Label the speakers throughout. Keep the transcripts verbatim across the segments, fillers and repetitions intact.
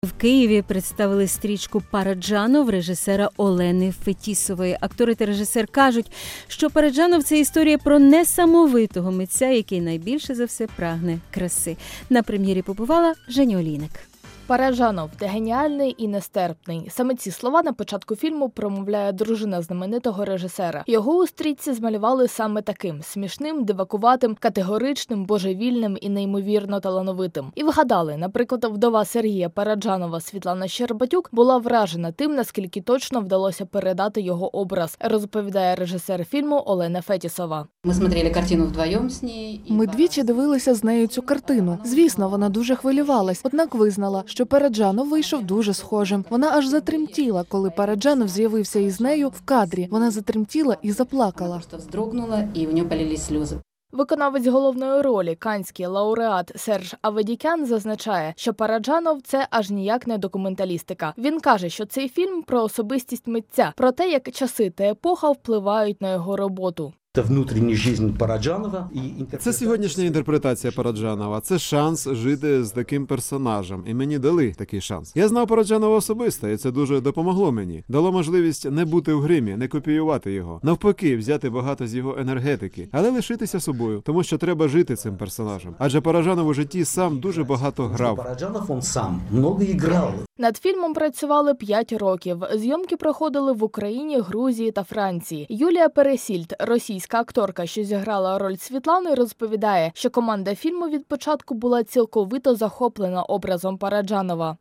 Speaker 1: В Києві представили стрічку «Параджанов» режисера Олени Фетісової. Актори та режисер кажуть, що «Параджанов» – це історія про несамовитого митця, який найбільше за все прагне краси. На прем'єрі побувала Женя Олійник.
Speaker 2: Параджанов – ти геніальний і нестерпний. Саме ці слова на початку фільму промовляє дружина знаменитого режисера. Його у стрічці змалювали саме таким – смішним, дивакуватим, категоричним, божевільним і неймовірно талановитим. І вгадали, наприклад, вдова Сергія Параджанова Світлана Щербатюк була вражена тим, наскільки точно вдалося передати його образ, розповідає режисер фільму Олена Фетісова.
Speaker 3: Ми смотрели картину вдвоєм з нею.
Speaker 4: Ми двічі дивилися з нею цю картину. Звісно, вона дуже хвилювалась, однак визнала, що Параджанов вийшов дуже схожим. Вона аж затремтіла, коли Параджанов з'явився із нею в кадрі. Вона затремтіла і заплакала.
Speaker 3: Вона просто вздрогнула, і у неї полились сльози.
Speaker 2: Виконавець головної ролі, канський лауреат Серж Аведікян зазначає, що Параджанов – це аж ніяк не документалістика. Він каже, що цей фільм про особистість митця, про те, як часи та епоха впливають на його роботу.
Speaker 5: Це внутрішня життя Параджанова.
Speaker 6: Це сьогоднішня інтерпретація Параджанова. Це шанс жити з таким персонажем. І мені дали такий шанс. Я знав Параджанова особисто, і це дуже допомогло мені. Дало можливість не бути в гримі, не копіювати його. Навпаки, взяти багато з його енергетики, але лишитися собою, тому що треба жити цим персонажем. Адже Параджанов у житті сам дуже багато грав.
Speaker 5: Параджанов, він сам много грав.
Speaker 2: Над фільмом працювали п'ять років. Зйомки проходили в Україні, Грузії та Франції. Юлія Пересільд, російська акторка, що зіграла роль Світлани, розповідає, що команда фільму від початку була цілковито захоплена образом Параджанова.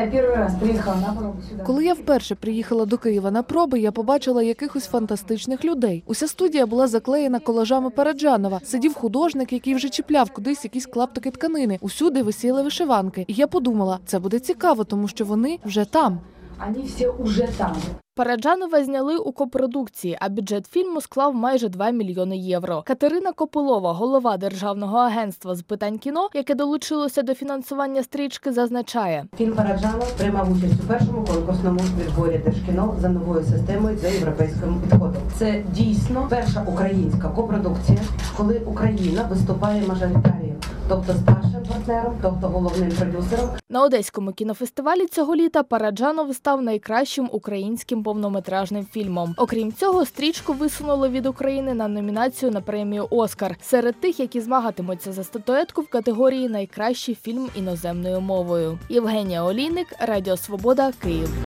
Speaker 4: Коли я вперше приїхала до Києва на проби, я побачила якихось фантастичних людей. Уся студія була заклеєна колажами Параджанова. Сидів художник, який вже чіпляв кудись якісь клаптики тканини. Усюди висіли вишиванки. І я подумала, це буде цікаво, тому що вони вже там.
Speaker 7: Вони всі вже там.
Speaker 2: Параджанова зняли у копродукції, а бюджет фільму склав майже два мільйони євро. Катерина Копилова, голова Державного агентства з питань кіно, яке долучилося до фінансування стрічки, зазначає.
Speaker 7: Фільм «Параджанов» приймав участь у першому конкурсному відборі Держкіно за новою системою за європейським підходом. Це дійсно перша українська копродукція, коли Україна виступає мажоритарієм, тобто старшим партнером, тобто головним продюсером.
Speaker 2: На Одеському кінофестивалі цього літа Параджанов став найкращим українським повнометражним фільмом. Окрім цього, стрічку висунули від України на номінацію на премію «Оскар» серед тих, які змагатимуться за статуетку в категорії «Найкращий фільм іноземною мовою». Євгенія Олійник, Радіо Свобода, Київ.